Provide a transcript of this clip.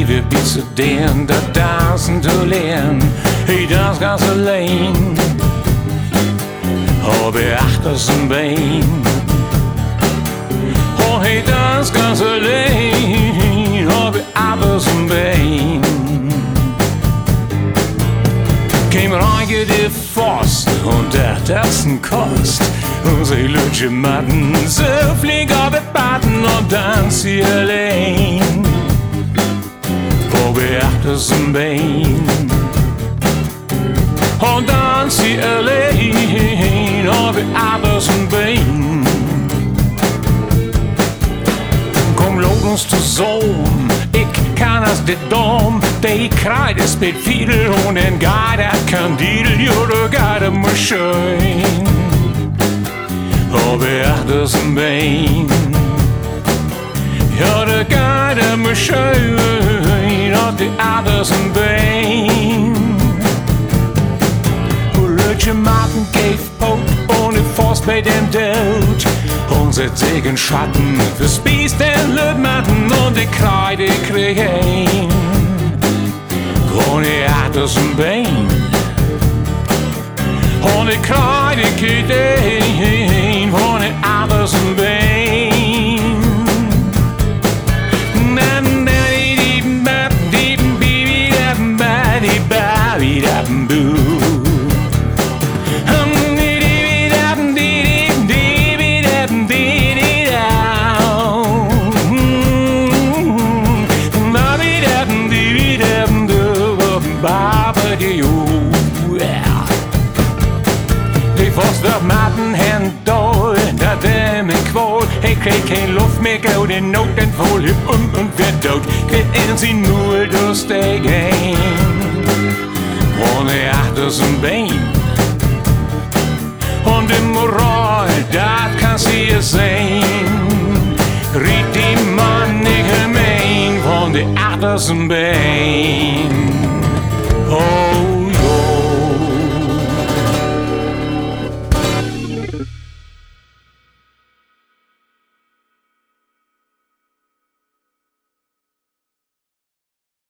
leven biedt ze den, dat dansen te leren. Hij dans ganz alleen, op je achter zijn been. Oh, hij dans ganz alleen, op je achter zijn been. Käme rein die Forst und das ist ein Kost. Und sie lutsche Matten, so flink auf die Batten und dann sie allein. Wo beachte sein Bein. Und dann sie allein, auf beachte sein Bein. Komm, lot uns zusammen, ich kann das dit dom. Die kraai, det spit fiedel und en guy dat kan diedel. Jo, du guy, det må schön. Og beachte zijn been. Ja, du guy, det må schön. Og beachte zijn been. Lutje Martin geef poot ohne Forst bei dem Dood. Und set sich in Schatten für Spieß den Lötmatten und die kraai, die krieg ein. Und die achter zijn been. Und die kraai, die krieg ein. Und die achter zijn been. Na na di di ba di bi da ba di ba di da boo. Forster Martin han død, der dem en kvål. Hey, krieg kein Luft mehr, glaub den Not, den voll hüb und wird tot. Krieg in sin Mul durchsteigen. Ohne achter sein Bein. Und im Moral, das kannst du ja sehen. Riet die Mann nicht gemein von der achter sein Bein.